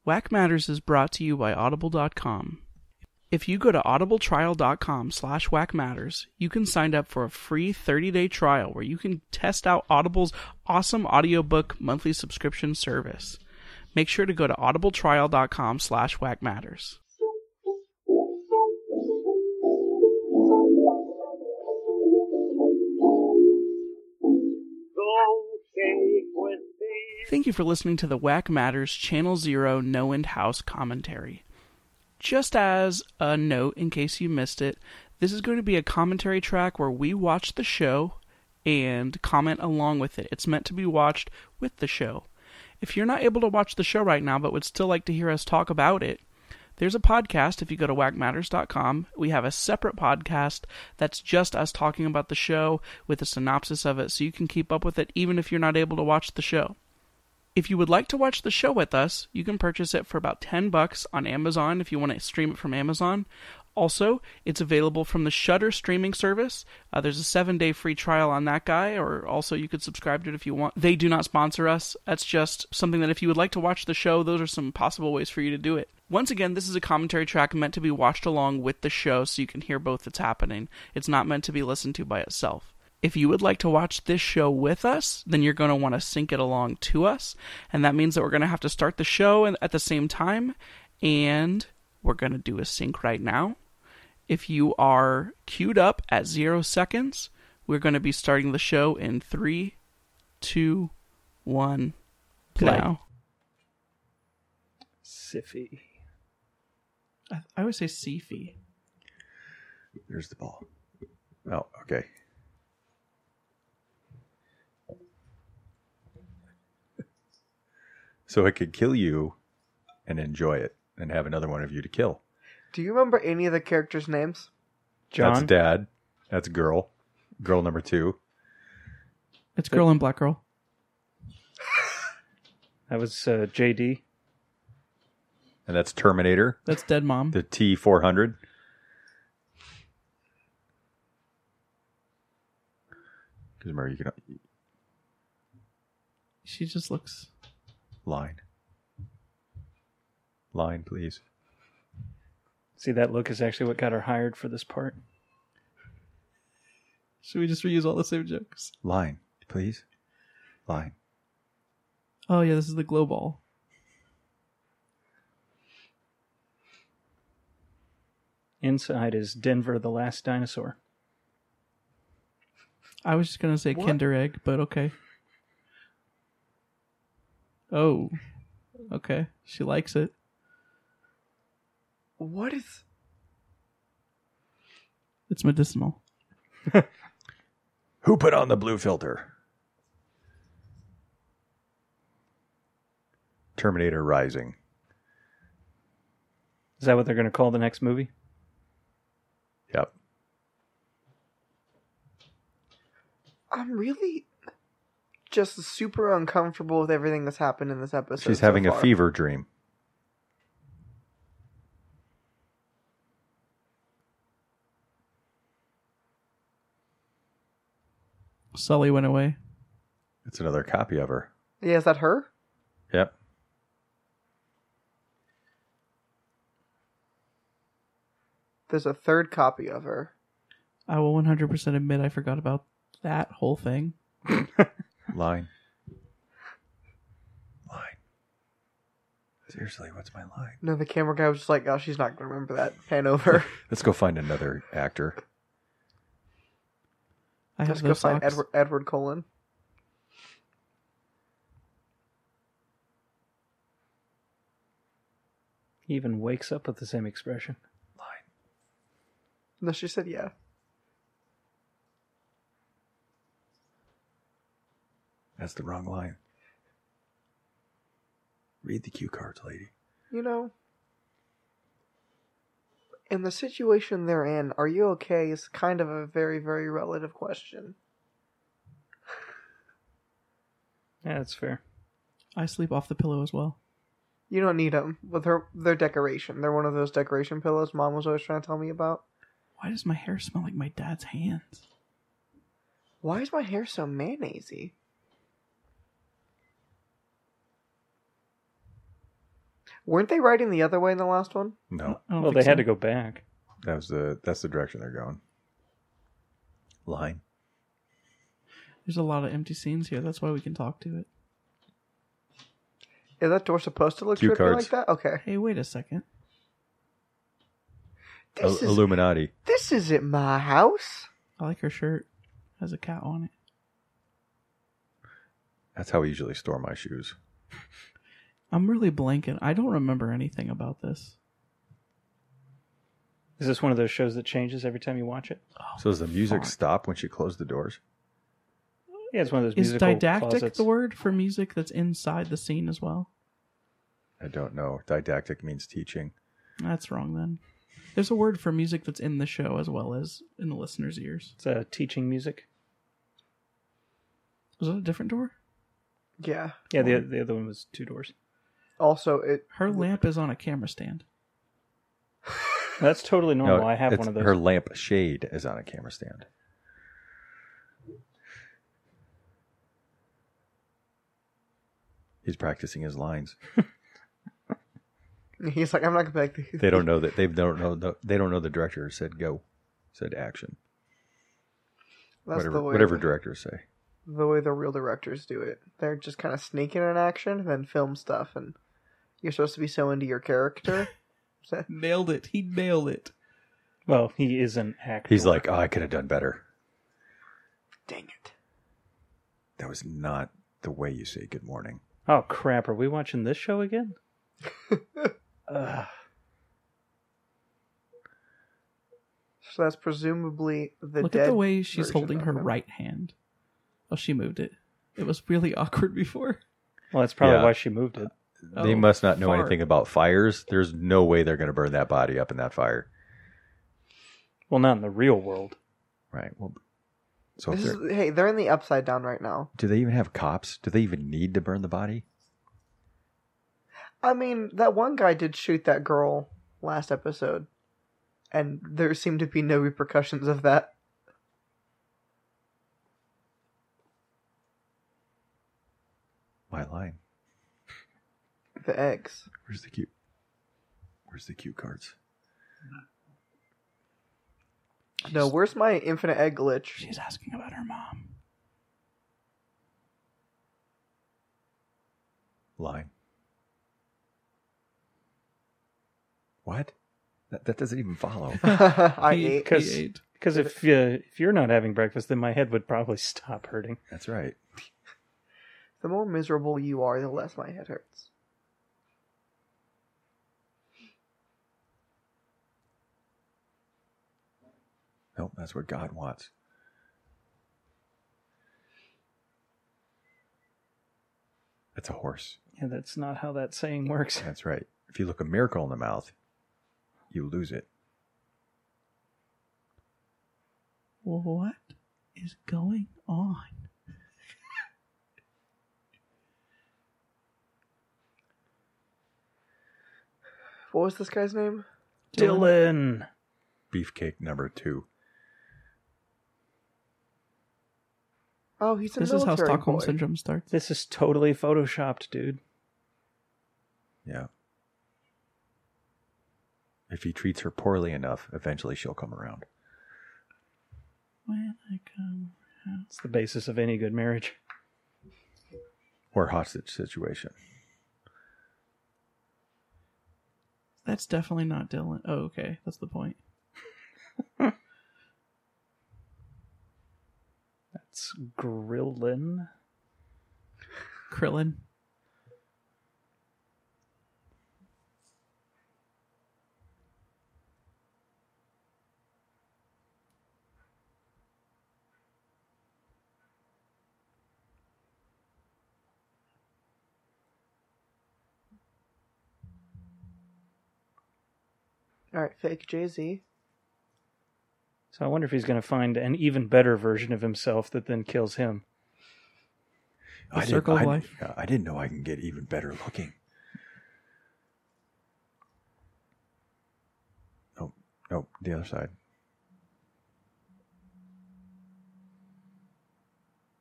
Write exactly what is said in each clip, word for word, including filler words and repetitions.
Whack Matters is brought to you by Audible dot com. If you go to audibletrial.com slash whackmatters, you can sign up for a free thirty-day trial where you can test out Audible's awesome audiobook monthly subscription service. Make sure to go to audibletrial.com slash whackmatters. Thank you for listening to the Whack Matters Channel Zero No End House commentary. Just as a note, in case you missed it, this is going to be a commentary track where we watch the show and comment along with it. It's meant to be watched with the show. If you're not able to watch the show right now but would still like to hear us talk about it, there's a podcast. If you go to whack matters dot com, we have a separate podcast that's just us talking about the show with a synopsis of it, so you can keep up with it even if you're not able to watch the show. If you would like to watch the show with us, you can purchase it for about ten bucks on Amazon if you want to stream it from Amazon. Also, it's available from the Shudder streaming service. Uh, there's a seven-day free trial on that guy, or also you could subscribe to it if you want. They do not sponsor us. That's just something that if you would like to watch the show, those are some possible ways for you to do it. Once again, this is a commentary track meant to be watched along with the show so you can hear both that's happening. It's not meant to be listened to by itself. If you would like to watch this show with us, then you're going to want to sync it along to us. And that means that we're going to have to start the show at the same time. And we're going to do a sync right now. If you are queued up at zero seconds, we're going to be starting the show in three, two, one, play. Now. Siffy. I, I would say Siffy. There's the ball. Oh, okay. So it could kill you and enjoy it and have another one of you to kill. Do you remember any of the characters' names? John? That's dad. That's girl. Girl number two. It's girl and black girl. That was uh, J D. And that's Terminator. That's dead mom. The T four hundred. Because remember, you can... She just looks... Line. Line, please. See, that look is actually what got her hired for this part. Should we just reuse all the same jokes? Line, please. Line. Oh, yeah, this is the glow ball. Inside is Denver the Last Dinosaur. I was just going to say What? Kinder Egg, but okay. Oh, okay. She likes it. What is... It's medicinal. Who put on the blue filter? Terminator Rising. Is that what they're going to call the next movie? Yep. I'm really just super uncomfortable with everything that's happened in this episode. She's so having far. a fever dream. Sully went away. It's another copy of her. Yeah, is that her? Yep. There's a third copy of her. I will one hundred percent admit I forgot about that whole thing. Line. Line. Seriously, what's my line? No, the camera guy was just like, oh, she's not going to remember that. Pan over. Let's go find another actor. I have Let's go those find socks. Edward, Edward Cullen. He even wakes up with the same expression. Line. No, she said yeah. That's the wrong line. Read the cue cards, lady. You know, in the situation they're in, are you okay is kind of a very, very relative question. Yeah, that's fair. I sleep off the pillow as well. You don't need them. With her, they're decoration. They're one of those decoration pillows Mom was always trying to tell me about. Why does my hair smell like my dad's hands? Why is my hair so mayonnaisey? Weren't they riding the other way in the last one? No, I don't Well, think they had so. to go back. that was the that's the direction they're going. Line. There's a lot of empty scenes here. That's why we can talk to it. Is that door supposed to look Cue trippy cards. like that? Okay. Hey, wait a second. This Il- is Illuminati. this isn't my house. I like her shirt. Has a cat on it. That's how I usually store my shoes. I'm really blanking. I don't remember anything about this. Is this one of those shows that changes every time you watch it? So does the music fuck. stop when she closed the doors? Yeah, it's one of those Is musical didactic closets. the word for music that's inside the scene as well? I don't know. Didactic means teaching. That's wrong then. There's a word for music that's in the show as well as in the listener's ears. It's uh, teaching music. Was it a different door? Yeah. Yeah, the the other one was two doors. Also, it Her lamp is on a camera stand. That's totally normal. I have it's- one of those. Her lamp shade is on a camera stand. He's practicing his lines. he's like, I'm not gonna be like They don't know that they don't know the, they don't know the director said go, said action. That's whatever the way whatever the, directors say. the way the real directors do it. They're just kind of sneaking in action and then film stuff, and you're supposed to be so into your character. So- Nailed it. He nailed it. Well, he is an actor. He's like, oh, I could have done better. Dang it. That was not the way you say good morning. oh crap! Are we watching this show again? Ugh. So that's presumably the Look dead at the way she's version holding of her him. right hand. Oh, she moved it. It was really awkward before. Well, that's probably Yeah. why she moved it. They Oh, must not know far. anything about fires. There's no way they're going to burn that body up in that fire. Well, not in the real world. Right. Well, so if This they're- is, hey, they're in the upside down right now. do they even have cops? Do they even need to burn the body? I mean, that one guy did shoot that girl last episode, and there seemed to be no repercussions of that. My line. The eggs. Where's the cue? Where's the cue cards? No, where's my infinite egg glitch? She's asking about her mom. Line. What? That, that doesn't even follow. I He- ate. Because he ate. because if uh, if you're not having breakfast, then my head would probably stop hurting. That's right. The more miserable you are, the less my head hurts. Nope, that's what God wants. That's a horse. Yeah, that's not how that saying works. That's right. If you look a miracle in the mouth, you lose it. What is going on? What was this guy's name? Dylan. Beefcake number two. Oh, he's a This is how military Stockholm boy. Syndrome starts. This is totally photoshopped, dude. Yeah. If he treats her poorly enough, eventually she'll come around. When I come around. It's the basis of any good marriage. Or hostage situation. That's definitely not Dylan. Oh, okay. That's the point. That's Grillin. Krillin. Alright, fake Jay-Z. So I wonder if he's going to find an even better version of himself that then kills him. The I didn't- circle of I- life. yeah, I didn't know I can get even better looking. Nope. Nope. The other side.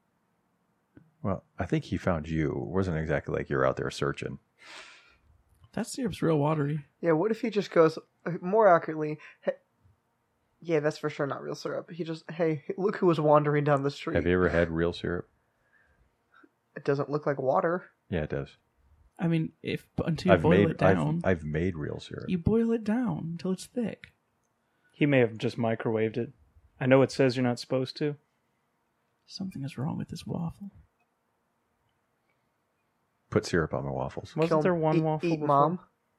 Well, I think he found you. It wasn't exactly like you're out there searching. That syrup's real watery. Yeah, what if he just goes, more accurately, hey, yeah, that's for sure not real syrup. He just, hey, look who was wandering down the street. Have you ever had real syrup? It doesn't look like water. Yeah, it does. I mean, if until you I've boil made it down, I've, I've made real syrup. you boil it down until it's thick. He may have just microwaved it. I know it says you're not supposed to. Something is wrong with this waffle. Put syrup on my waffles. Wasn't Kill- there one eat, waffle eat before? mom.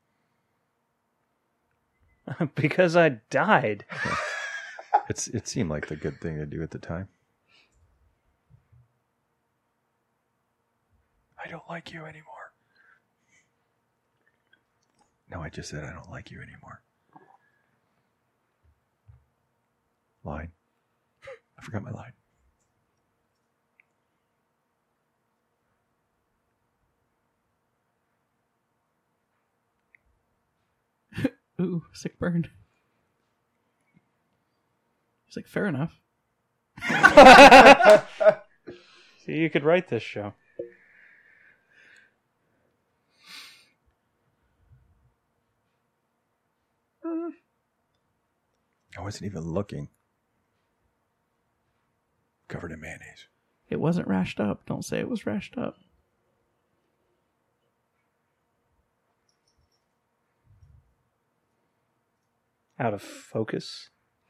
Because I died. It's it seemed like the good thing to do at the time. I don't like you anymore. No, I just said I don't like you anymore. Line. I forgot my line. Ooh, sick burn. He's like, fair enough. See, you could write this show. I wasn't even looking. Covered in mayonnaise. It wasn't rashed up. Don't say it was rashed up. Out of focus.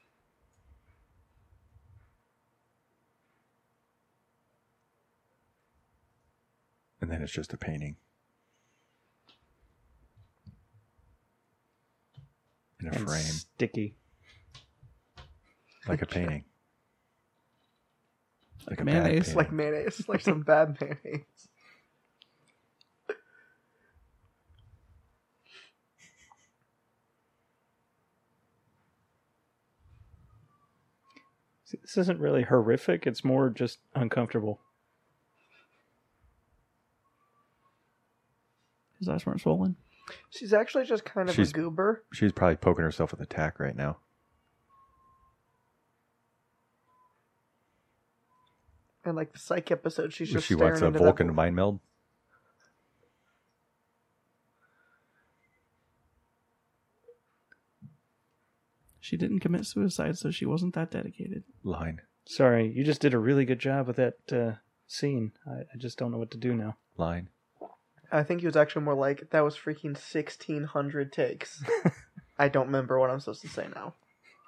And then it's just a painting. In a And frame. sticky. Like a painting. Like a bad mayonnaise. painting. Like mayonnaise, like some bad mayonnaise. See, this isn't really horrific. It's more just uncomfortable. His eyes weren't swollen. She's actually just kind of She's- a goober. She's probably poking herself with a tack right now. And like the psych episode, she's just she staring wants a into Vulcan that... mind meld. She didn't commit suicide, so she wasn't that dedicated. Line. Sorry, you just did a really good job with that uh, scene. I, I just don't know what to do now. Line. I think he was actually more like, that was freaking sixteen hundred takes. I don't remember what I'm supposed to say now.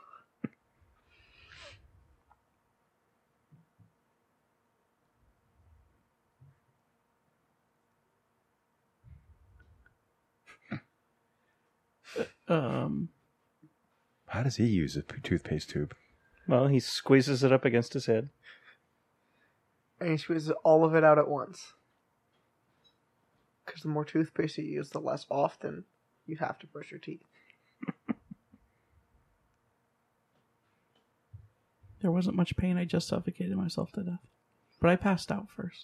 Um, How does he use a p- toothpaste tube? Well, he squeezes it up against his head. And he squeezes all of it out at once. Because the more toothpaste you use, the less often you have to brush your teeth. there wasn't much pain. I just suffocated myself to death. But I passed out first.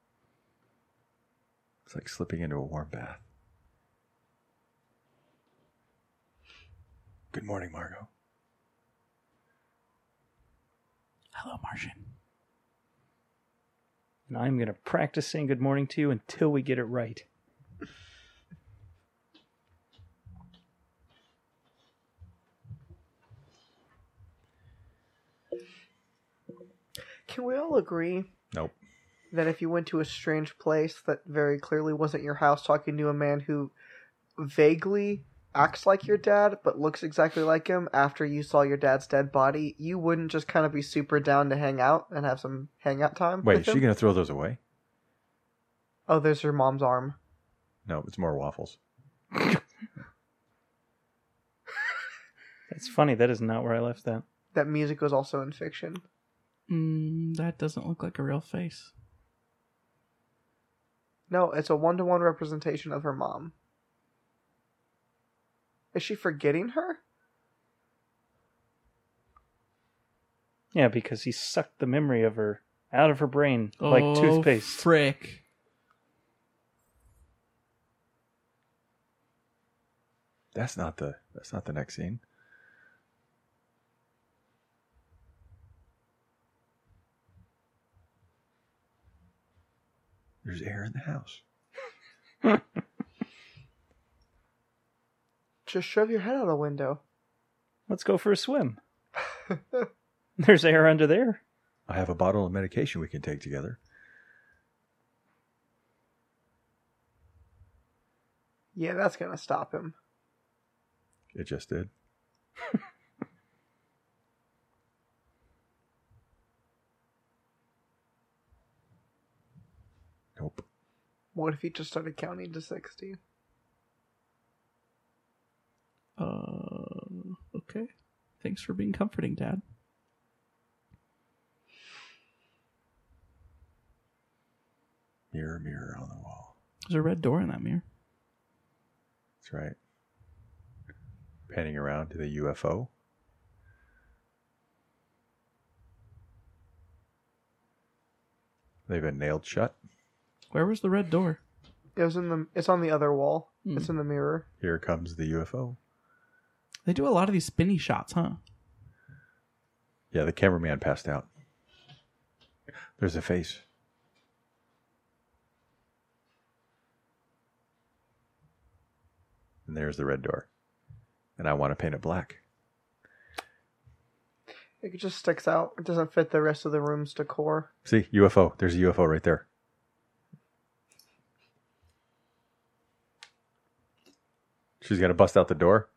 It's like slipping into a warm bath. Good morning, Margot. Hello, Martian. And I'm going to practice saying good morning to you until we get it right. Can we all agree Nope. that if you went to a strange place that very clearly wasn't your house talking to a man who vaguely acts like your dad but looks exactly like him after you saw your dad's dead body, you wouldn't just kind of be super down to hang out and have some hangout time? Wait, with is she him? going to throw those away? Oh, there's your mom's arm. No, it's more waffles. That's funny. That is not where I left that. That music was also in fiction. Mm, that doesn't look like a real face. No, it's a one-to-one representation of her mom. Is she forgetting her? Yeah, because he sucked the memory of her out of her brain Oh, like toothpaste. frick. That's not the that's not the next scene. There's air in the house. Just shove your head out a window. Let's go for a swim. There's air under there. I have a bottle of medication we can take together. Yeah, that's gonna stop him. It just did. Nope. What if he just started counting to sixty? Uh, okay. Thanks for being comforting, Dad. Mirror, mirror on the wall. There's a red door in that mirror. That's right. Panning around to the U F O. They've been nailed shut. Where was the red door? It was in the. It's on the other wall. Hmm. It's in the mirror. Here comes the U F O. They do a lot of these spinny shots, huh? Yeah, the cameraman passed out. There's a face. And there's the red door. And I want to paint it black. It just sticks out. It doesn't fit the rest of the room's decor. See, U F O. There's a U F O right there. She's going to bust out the door.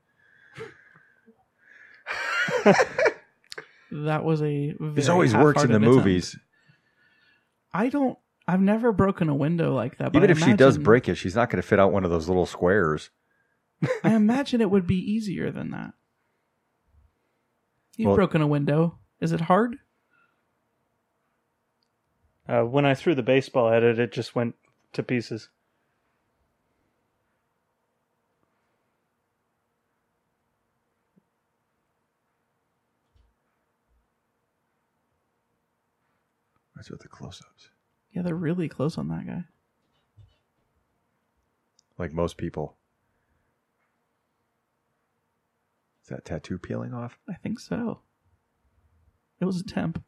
That was a This very always works in the half-hearted attempt. movies. I don't... I've never broken a window like that. But Even I if she does imagine- break it, she's not going to fit out one of those little squares. I imagine it would be easier than that. You've Well- broken a window. Is it hard? Uh, when I threw the baseball at it, it just went to pieces. That's with the close-ups. Yeah, they're really close on that guy. Like most people. Is that tattoo peeling off? I think so. It was a temp.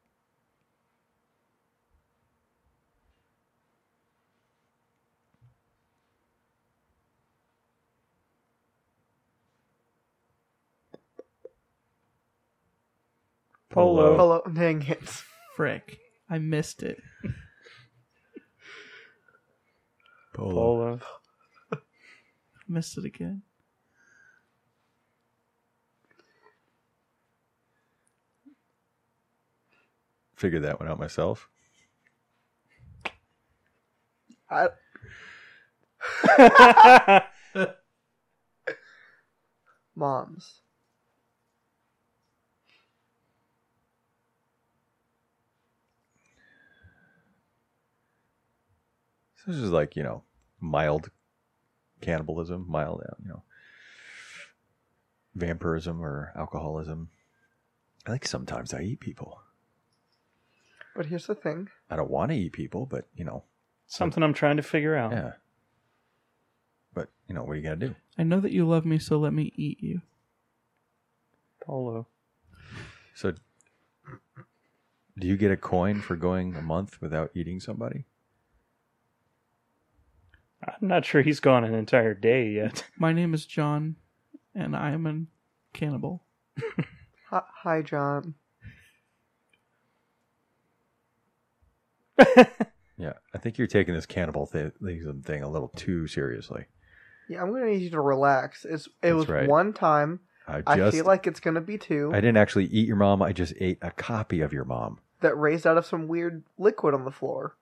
Polo. Hello, dang it. Frick. I missed it. Polo. Missed it again. Figured that one out myself. I, moms. So this is like, you know, mild cannibalism, mild, uh, you know, vampirism or alcoholism. I think sometimes I eat people. But here's the thing. I don't want to eat people, but, you know. Something I'm trying to figure out. Yeah. But, you know, what are you going to do? I know that you love me, so let me eat you. Polo. So, do you get a coin for going a month without eating somebody? I'm not sure he's gone an entire day yet. My name is John, and I am a cannibal. Hi, hi John. Yeah, I think you're taking this cannibal th- thing a little too seriously. Yeah, I'm gonna need you to relax. It's it That's was right. one time. I I just, feel like it's gonna be two. I didn't actually eat your mom. I just ate a copy of your mom. That raised out of some weird liquid on the floor.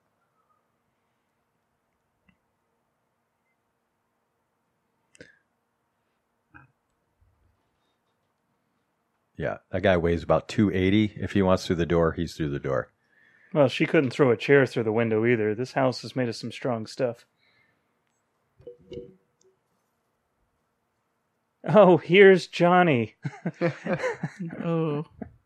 Yeah, that guy weighs about two eighty. If he wants through the door, he's through the door. Well, she couldn't throw a chair through the window either. This house is made of some strong stuff. Oh, here's Johnny. Oh.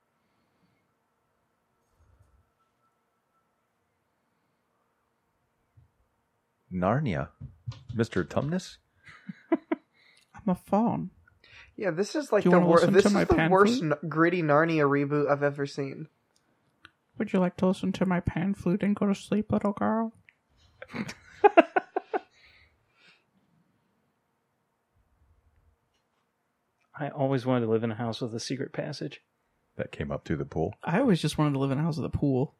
Narnia. Mister Tumnus? I'm a fawn. Yeah, this is like Do you the wanna worst. listen This to is my the pan worst flute? n- gritty Narnia reboot I've ever seen. Would you like to listen to my pan flute and go to sleep, little girl? I always wanted to live in a house with a secret passage. That came up through the pool. I always just wanted to live in a house with a pool.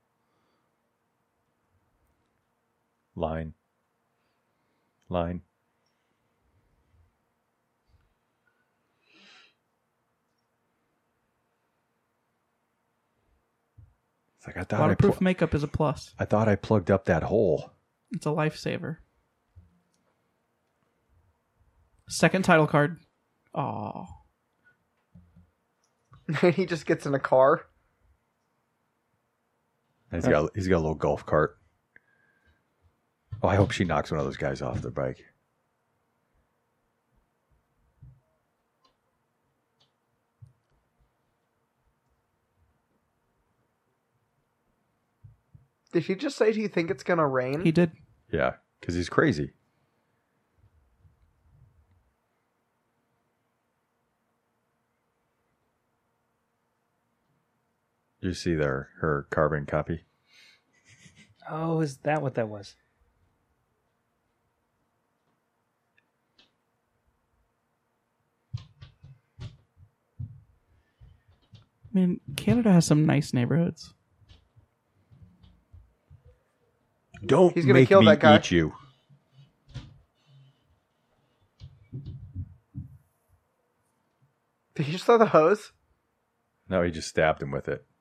Line. Line. It's like I thought I, Waterproof pl- makeup is a plus. I thought I plugged up that hole. It's a lifesaver. Second title card. Aw. He just gets in a car. He's got he's got a little golf cart. Oh, I hope she knocks one of those guys off their bike. Did he just say, do you think it's going to rain? He did. Yeah, because he's crazy. You see there her carbon copy? Oh, is that what that was? I mean, Canada has some nice neighborhoods. Don't He's gonna make kill me that guy. eat you. Did he just throw the hose? No, he just stabbed him with it.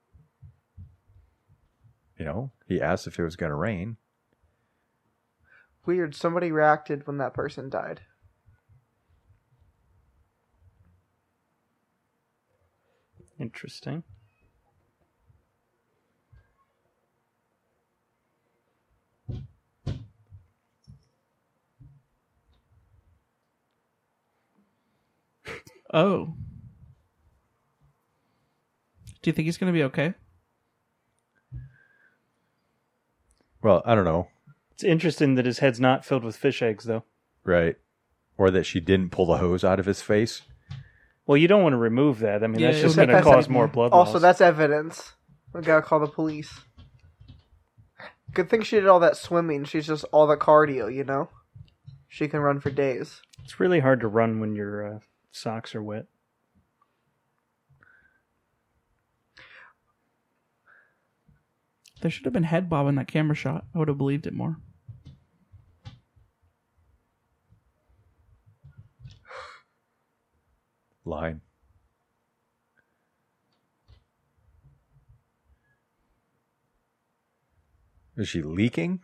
You know, he asked if it was going to rain. Weird. Somebody reacted when that person died. Interesting. Oh. Do you think he's going to be okay? Well, I don't know. It's interesting that his head's not filled with fish eggs, though. Right. Or that she didn't pull the hose out of his face. Well, you don't want to remove that. I mean, Yeah, that's it just would going to make- cause more blood Also, loss. that's evidence. We gotta call the police. Good thing she did all that swimming. She's just all the cardio, you know? She can run for days. It's really hard to run when your uh, socks are wet. There should have been head bob in that camera shot. I would have believed it more. Line. Is she leaking?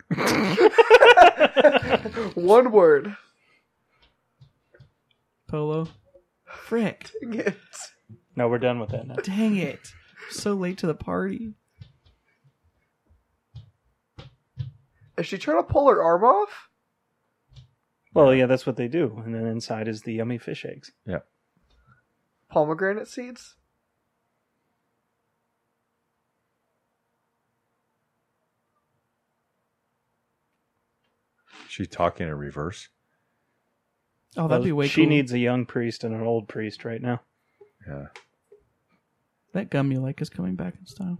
One word. Polo. Frick. Dang it. No, we're done with that now. Dang it. So late to the party. Is she trying to pull her arm off? Well, yeah, that's what they do. And then inside is the yummy fish eggs. Yeah. Pomegranate seeds? She's talking in reverse. Oh, that'd Well, be way she cool. needs a young priest and an old priest right now. Yeah. That gum you like is coming back in style.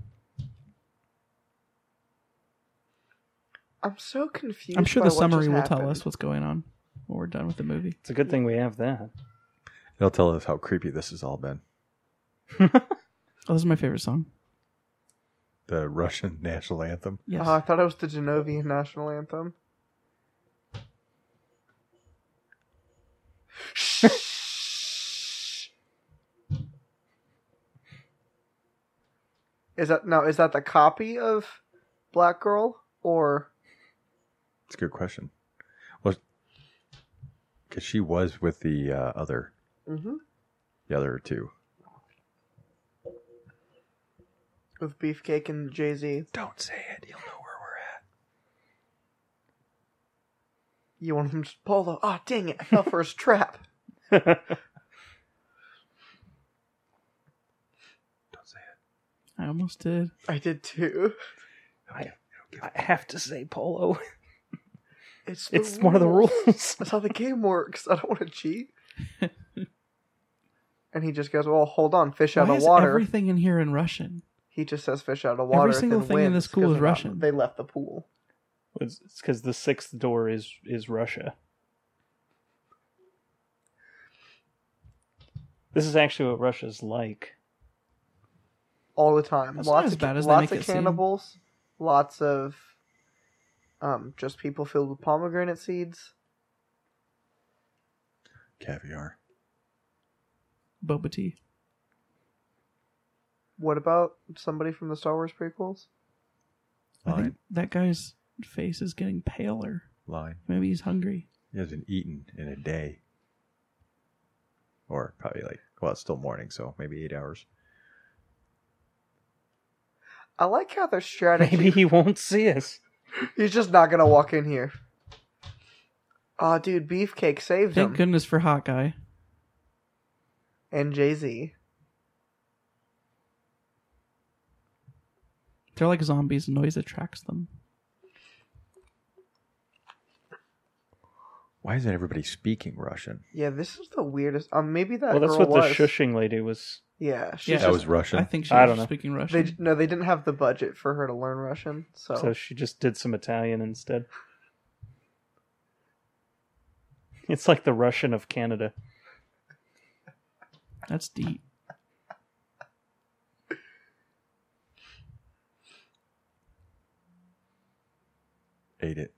I'm so confused. I'm sure by the what summary just will tell happened. us what's going on when we're done with the movie. It's a good thing we have that. It'll tell us how creepy this has all been. Oh, this is my favorite song. The Russian national anthem. Yes. Oh, I thought it was the Genovian national anthem. Is that now? Is that the copy of Black Girl or? It's a good question. Well, because she was with the uh, other, Mm-hmm. the other two. With Beefcake and Jay Z. Don't say it. You'll know where we're at. You want him to Polo? Oh, dang it! I fell for his trap. Don't say it. I almost did. I did too. I, I have to say polo. It's the It's one of the rules. That's how the game works. I don't want to cheat. And he just goes, "Well, hold on, fish out Why of is water." everything in here in Russian? He just says fish out of water. single then thing in wins this school 'cause is they're not- Russian. They left the pool. It's because the sixth door is is Russia. This is actually what Russia's like. All the time. That's not lots as of, bad as they lots make of it seem. cannibals. Lots of um, just people filled with pomegranate seeds. Caviar. Boba tea. What about somebody from the Star Wars prequels? I think Line. that guy's face is getting paler. Line. Maybe he's hungry. He hasn't eaten in a day. Or probably like, well, it's still morning, so maybe eight hours. I like how their strategy. Maybe he won't see us. He's just not gonna walk in here. Oh, dude, Beefcake saved Thank him. goodness for Hot Guy. And Jay-Z. They're like zombies. Noise attracts them. Why isn't everybody speaking Russian? Yeah, this is the weirdest. Um, maybe that Well, that's girl what was. the shushing lady was. Yeah, she's Yeah, That just, was Russian. I think she I was don't know. speaking Russian. They no, they didn't have the budget for her to learn Russian, so, So she just did some Italian instead. It's like the Russian of Canada. That's deep. Ate it.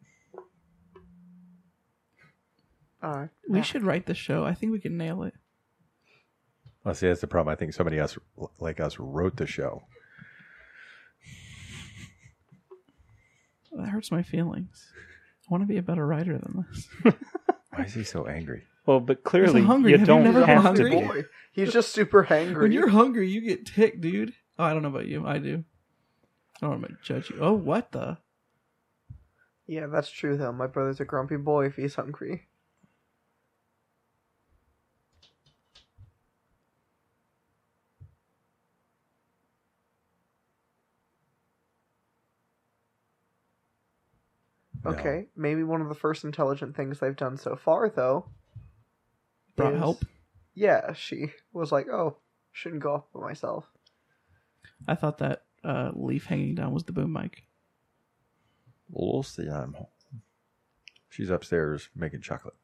uh, We should write the show. I think we can nail it. Well, see, that's the problem. I think somebody else like us wrote the show. That hurts my feelings. I want to be a better writer than this. Why is he so angry? Well, but clearly He's hungry. you Have you don't never been have to hungry? be. boy. He's just super hangry. When you're hungry, you get ticked, dude. Oh, I don't know about you. I do. I don't want to judge you. Oh, what the? Yeah, that's true though. My brother's a grumpy boy if he's hungry. No. Okay, maybe one of the first intelligent things they've done so far, though. Brought is- help? Yeah, she was like, "Oh, shouldn't go off by myself." I thought that uh, leaf hanging down was the boom mic. We'll see. I'm home. She's upstairs making chocolate.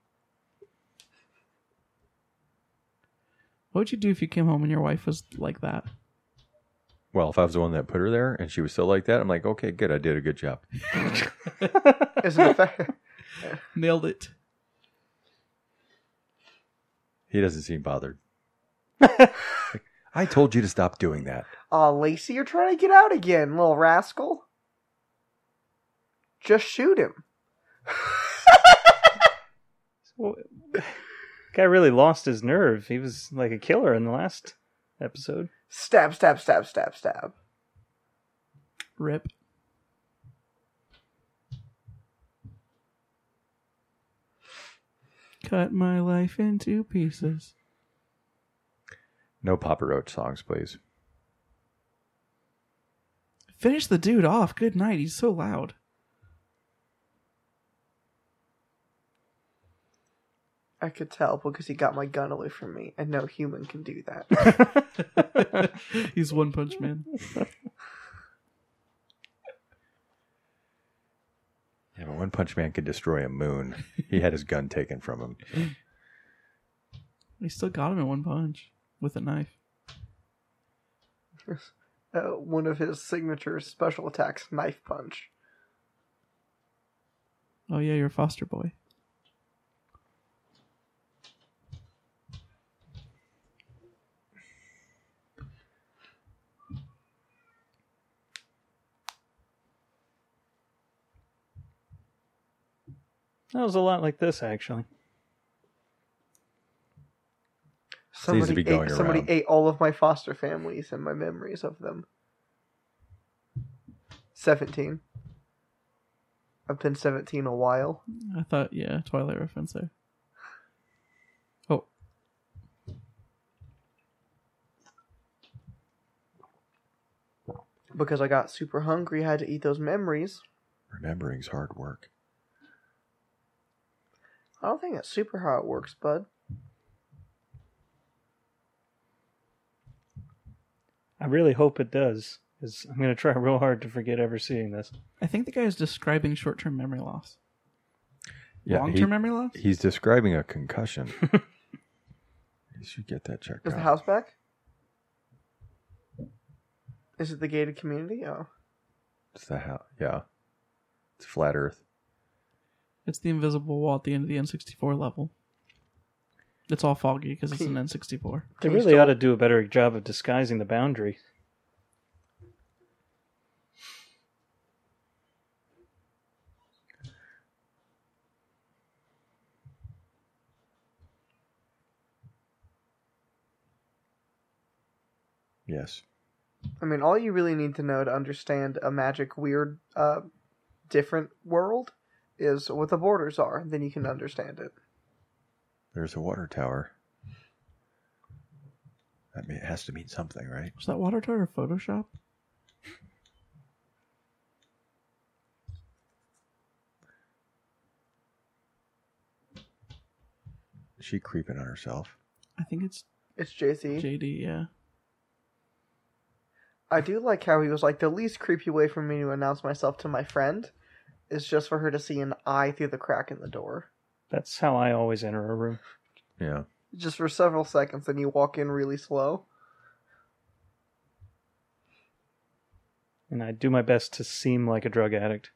What would you do if you came home and your wife was like that? Well, if I was the one that put her there and she was still like that, I'm like, okay, good. I did a good job. Isn't it fair? Nailed it. He doesn't seem bothered. I told you to stop doing that. Aw, Lacey, you're trying to get out again, little rascal. Just shoot him. Well, guy really lost his nerve. He was like a killer in the last episode. Stab, stab, stab, stab, stab. Rip. Cut my life into pieces. No Papa Roach songs, please. Finish the dude off. Good night. He's so loud. I could tell because he got my gun away from me, and no human can do that. He's One Punch Man. Yeah, but One Punch Man could destroy a moon. He had his gun taken from him. He still got him in one punch with a knife. Uh, one of his signature special attacks, knife punch. Oh yeah, you're a foster boy. That was a lot like this, actually. Seems to Somebody, be going ate, somebody around. ate all of my foster families and my memories of them. seventeen. I've been seventeen a while. I thought, yeah, Twilight reference there. Oh. Because I got super hungry, I had to eat those memories. Remembering's hard work. I don't think that's super how it works, bud. I really hope it does, because I'm going to try real hard to forget ever seeing this. I think the guy is describing short-term memory loss. Yeah, Long-term he- memory loss? He's describing a concussion. You should get that checked Is out. the house back? Is it the gated community? Oh. It's the house. Yeah. It's flat Earth. It's the invisible wall at the end of the N sixty-four level. It's all foggy because it's an N sixty-four. They Can you really still- ought to do a better job of disguising the boundary. Yes. I mean, all you really need to know to understand a magic, weird, uh, different world is what the borders are. Then you can understand it. There's a water tower. That mean, it has to mean something, right? Was that water tower Photoshop? Is she creeping on herself? I think it's It's J C. J D, yeah. I do like how he was like, the least creepy way for me to announce myself to my friend is just for her to see an eye through the crack in the door. That's how I always enter a room. Yeah. Just for several seconds, and you walk in really slow. And I do my best to seem like a drug addict.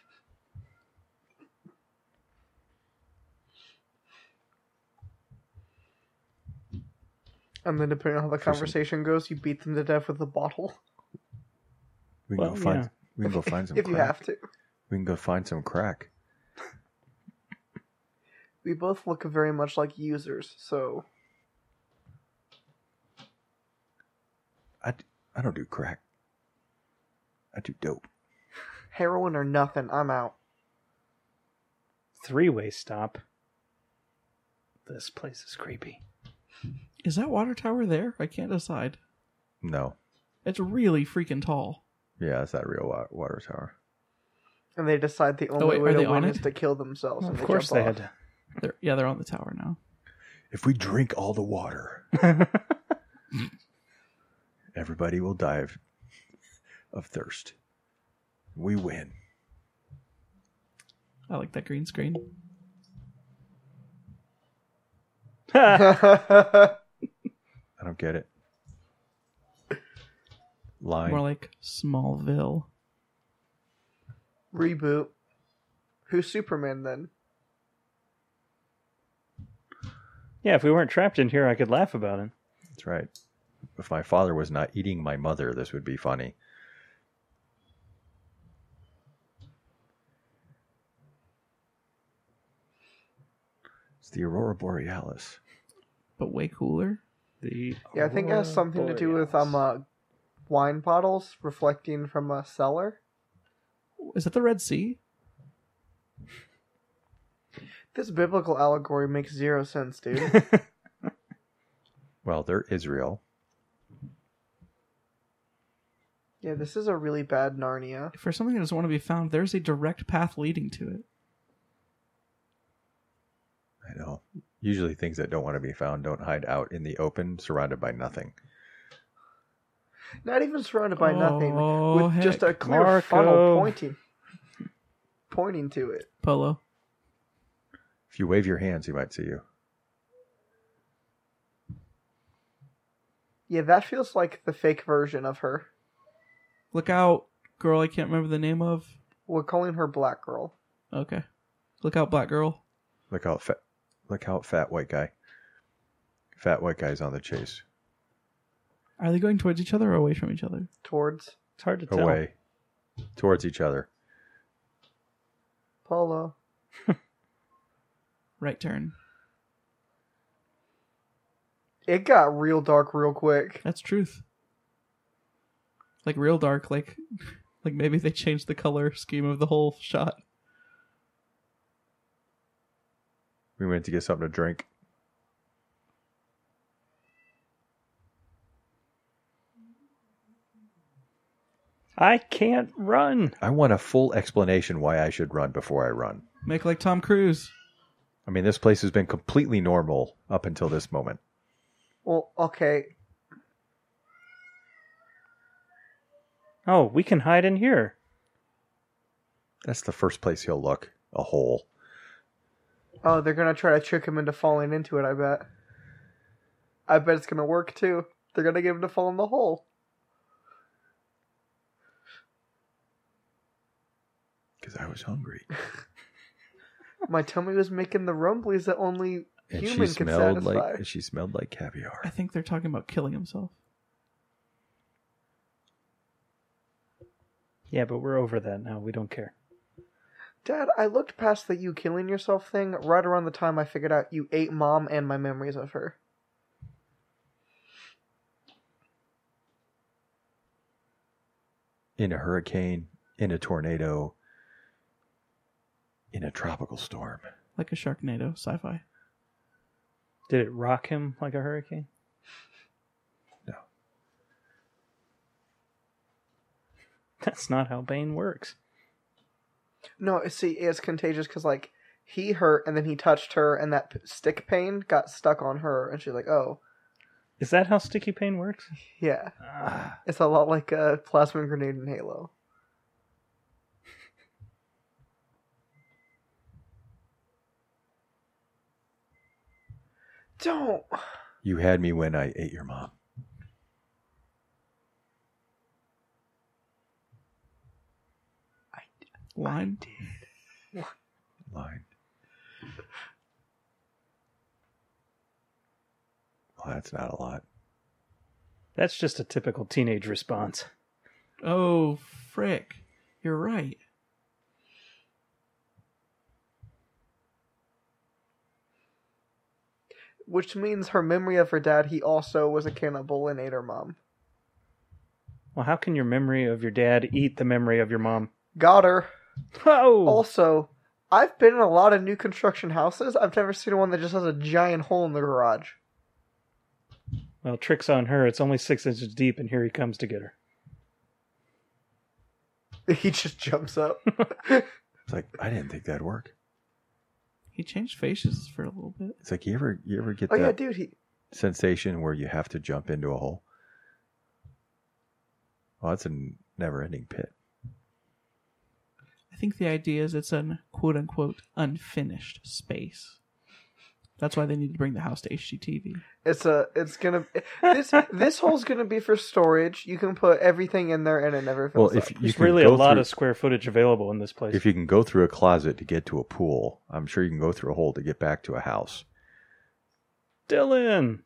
And then depending on how the For some- conversation goes, you beat them to death with a bottle. We can Well, go find. yeah. We can go find some. if you crack. have to. We can go find some crack. We both look very much like users, so... I, d- I don't do crack. I do dope. Heroin or nothing, I'm out. Three-way stop. This place is creepy. Is that water tower there? I can't decide. No. It's really freaking tall. Yeah, it's that real wa- water tower. And they decide the only wait, way are to they on win it? is to kill themselves. Well, and of course jump they off. had to. They're, yeah, they're on the tower now. If we drink all the water, everybody will die of, of thirst. We win. I like that green screen. I don't get it. Line. More like Smallville. Reboot. Who's Superman then? Yeah, if we weren't trapped in here, I could laugh about it. That's right. If my father was not eating my mother, this would be funny. It's the Aurora Borealis. But way cooler. The Yeah, I think it has something to do with um uh, wine bottles reflecting from a cellar. Is that the Red Sea? This biblical allegory makes zero sense, dude. Well, they're Israel. Yeah, this is a really bad Narnia. For something that doesn't want to be found, there's a direct path leading to it. I know. Usually things that don't want to be found don't hide out in the open, surrounded by nothing. Not even surrounded by nothing, Oh, with just a heck. clear Marco. funnel pointing, pointing to it. Polo. If you wave your hands, he might see you. Yeah, that feels like the fake version of her. Look out, girl I can't remember the name of. We're calling her Black Girl. Okay. Look out, black girl. Look out, fat, look out, fat white guy. Fat white guy's on the chase. Are they going towards each other or away from each other? Towards It's hard to tell. Away. Towards each other. Polo. Right turn. It got real dark real quick. That's truth. Like real dark, like like maybe they changed the color scheme of the whole shot. We went to get something to drink. I can't run. I want a full explanation why I should run before I run. Make like Tom Cruise. I mean, this place has been completely normal up until this moment. Well, okay. Oh, we can hide in here. That's the first place he'll look. A hole. Oh, they're gonna try to trick him into falling into it, I bet. I bet it's gonna work too. They're gonna get him to fall in the hole. Because I was hungry. My tummy was making the rumblies that only And human she can smelled satisfy. like she smelled like caviar. I think they're talking about killing himself. Yeah, but we're over that now. We don't care. Dad, I looked past the you killing yourself thing right around the time I figured out you ate Mom and my memories of her. In a hurricane, in a tornado, in a tropical storm. Like a Sharknado sci-fi. Did it rock him like a hurricane? No. That's not how Bane works. No, see, it's contagious because, like, he hurt and then he touched her and that p- stick pain got stuck on her and she's like, oh, Is that how sticky pain works? yeah. Ah, It's a lot like a plasma grenade in Halo. Don't. You had me when I ate your mom. Line. Line. Well, that's not a lot. that's just a typical teenage response. Oh, frick. You're right. Which means her memory of her dad, he also was a cannibal and ate her mom. Well, how can your memory of your dad eat the memory of your mom? Got her. Oh! Also, I've been in a lot of new construction houses. I've never seen one that just has a giant hole in the garage. Well, trick's on her. It's only six inches deep, and here he comes to get her. He just jumps up. It's like, I didn't think that'd work. He changed faces for a little bit. It's like, you ever you ever get Oh that yeah, dude, he... sensation where you have to jump into a hole? Well, it's a never-ending pit. I think the idea is it's an quote-unquote unfinished space. That's why they need to bring the house to H G T V. It's a, it's gonna, this, this hole's gonna be for storage. You can put everything in there and it never Well, fills if up. you There's can really a go lot through, of square footage available in this place. if you can go through a closet to get to a pool, I'm sure you can go through a hole to get back to a house. Dylan!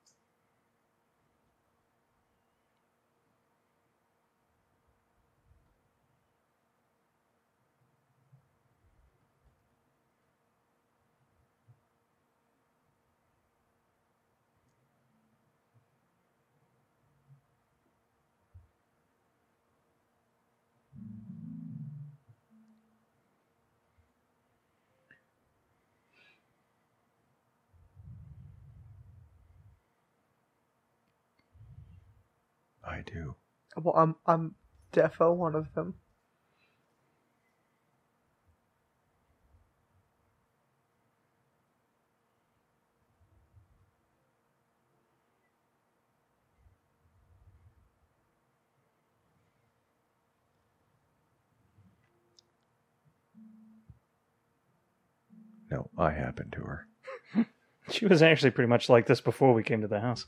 I do. Well, I'm, I'm defo one of them. No, I happened to her. She was actually pretty much like this before we came to the house.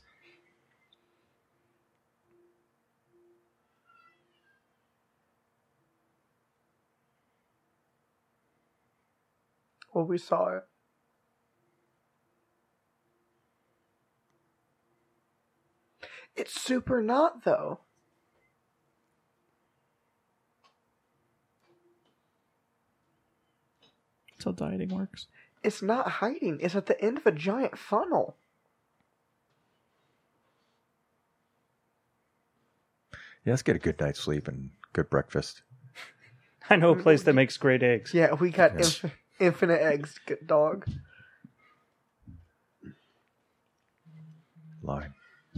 Well, we saw it. It's super not, though. That's how dieting works. It's not hiding. It's at the end of a giant funnel. Yeah, let's get a good night's sleep and good breakfast. I know a place that makes great eggs. Yeah, we got Yeah. inf- infinite eggs, good dog. Line.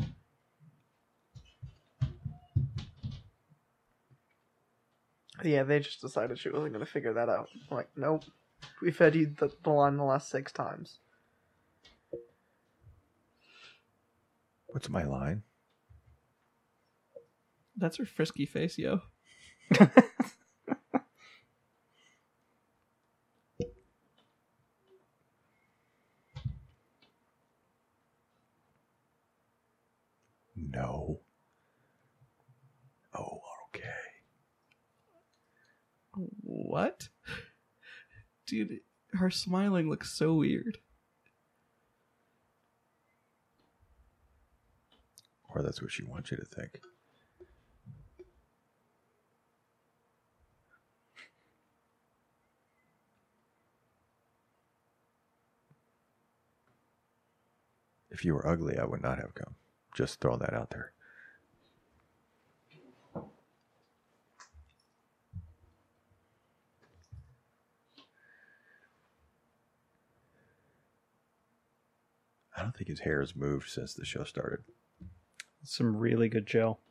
Yeah, they just decided she wasn't going to figure that out. I'm like, nope. We fed you the, the line the last six times. What's my line? That's her frisky face, yo. No. Oh, okay. What? Dude, her smiling looks so weird. Or that's what she wants you to think. If you were ugly, I would not have come. Just throw that out there. I don't think his hair has moved since the show started. Some really good gel.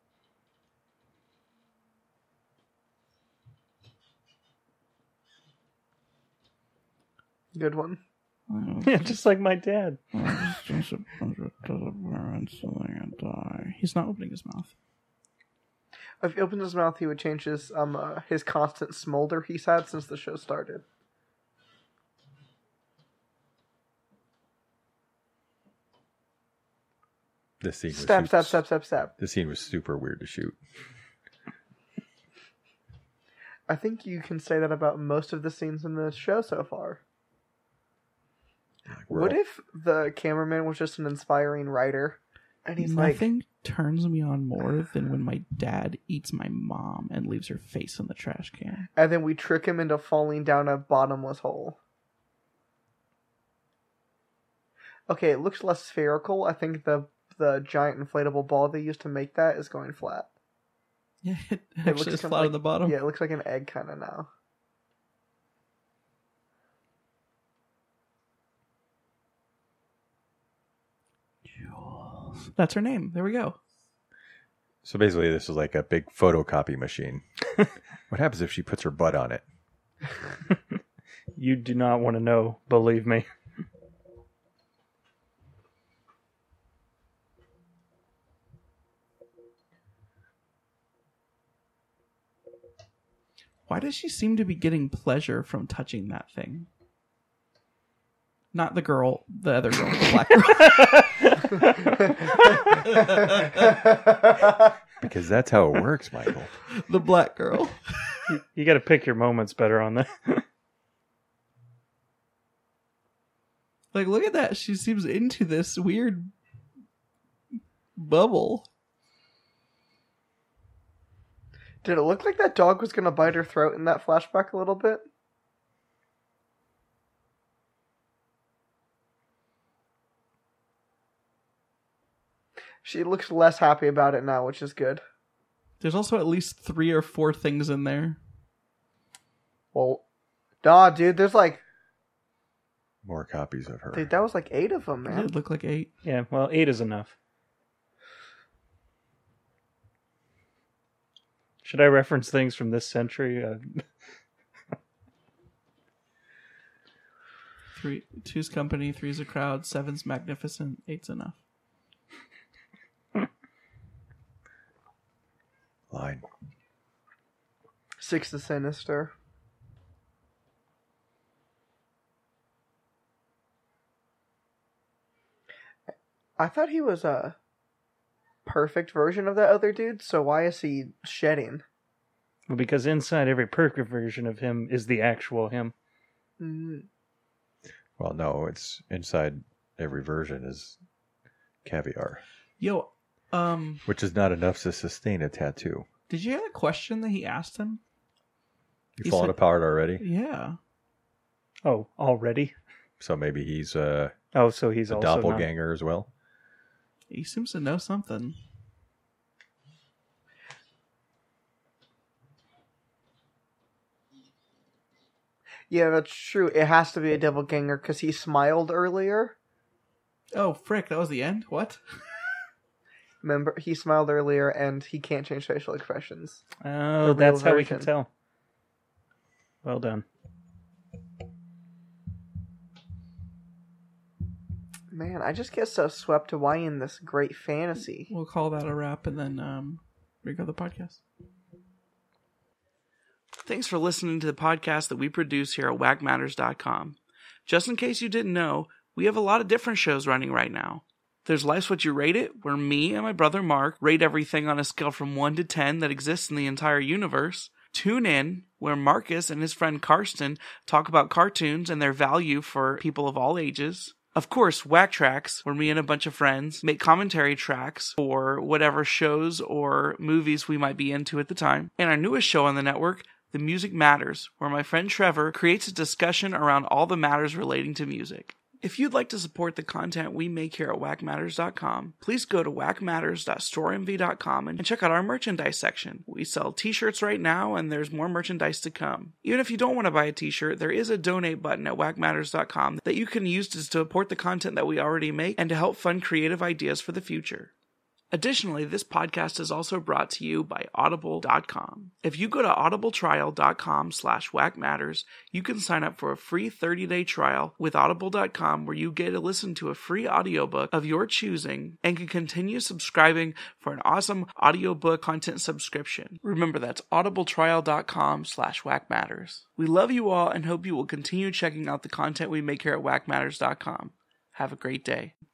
Good one. Yeah, just like my dad. He's not opening his mouth. If he opened his mouth, he would change his um uh, his constant smolder he's had since the show started. This scene was Step, super, step, step, step, step. This scene was super weird to shoot. I think you can say that about most of the scenes in the show so far. Like, we're What all- if the cameraman was just an inspiring writer, and he's like, Nothing turns me on more than when my dad eats my mom and leaves her face in the trash can. and then we trick him into falling down a bottomless hole. Okay, it looks less spherical. I think the the giant inflatable ball they used to make that is going flat. Yeah, it It actually is kinda flat like, on the bottom. Yeah, it looks like an egg kind of now. Jules. That's her name. There we go. So basically, this is like a big photocopy machine. What happens if she puts her butt on it? You do not want to know, believe me. Why does she seem to be getting pleasure from touching that thing? Not the girl, the other girl, the black girl. Because that's how it works, Michael. The black girl. You, you got to pick your moments better on that. Like, look at that. She seems into this weird bubble. Did it look like that dog was going to bite her throat in that flashback a little bit? She looks less happy about it now, which is good. There's also at least three or four things in there. Well, nah, dude, there's like... More copies of her. Dude, that was like eight of them, man. It looked like eight. Yeah, well, eight is enough. Should I reference things from this century? Uh, Three, two's company, three's a crowd, seven's magnificent, eight's enough. Line. Six is sinister. I thought he was a perfect version of that other dude, so why is he shedding? well, because inside every perfect version of him is the actual him. Mm, Well, no, it's inside every version is caviar, Yo, um, which is not enough to sustain a tattoo. did you hear the question that he asked him? You He falling said- apart already? Yeah. Oh, already? So maybe he's uh, Oh, so he's a also not- doppelganger as well? He seems to know something. yeah, that's true. It has to be a doppelganger because he smiled earlier. Oh, frick, that was the end? What? Remember, he smiled earlier, and he can't change facial expressions. Oh, The that's real how we can version. tell. Well done. Man, I just get so swept away in this great fantasy. We'll call that a wrap and then um, rego the podcast. Thanks for listening to the podcast that we produce here at whack matters dot com. Just in case you didn't know, we have a lot of different shows running right now. There's Life's What You Rate It, where me and my brother Mark rate everything on a scale from one to ten that exists in the entire universe. Tune In, where Marcus and his friend Karsten talk about cartoons and their value for people of all ages. Of course, Whack Tracks, where me and a bunch of friends make commentary tracks for whatever shows or movies we might be into at the time. And our newest show on the network, The Music Matters, where my friend Trevor creates a discussion around all the matters relating to music. If you'd like to support the content we make here at whack matters dot com, please go to whack matters dot store m v dot com and check out our merchandise section. We sell t-shirts right now, and there's more merchandise to come. Even if you don't want to buy a t-shirt, there is a donate button at whack matters dot com that you can use to support the content that we already make and to help fund creative ideas for the future. Additionally, this podcast is also brought to you by audible dot com. If you go to audible trial dot com slash whack matters, you can sign up for a free thirty-day trial with audible dot com where you get to listen to a free audiobook of your choosing and can continue subscribing for an awesome audiobook content subscription. Remember, that's audible trial dot com slash whack matters. We love you all and hope you will continue checking out the content we make here at whack matters dot com. Have a great day.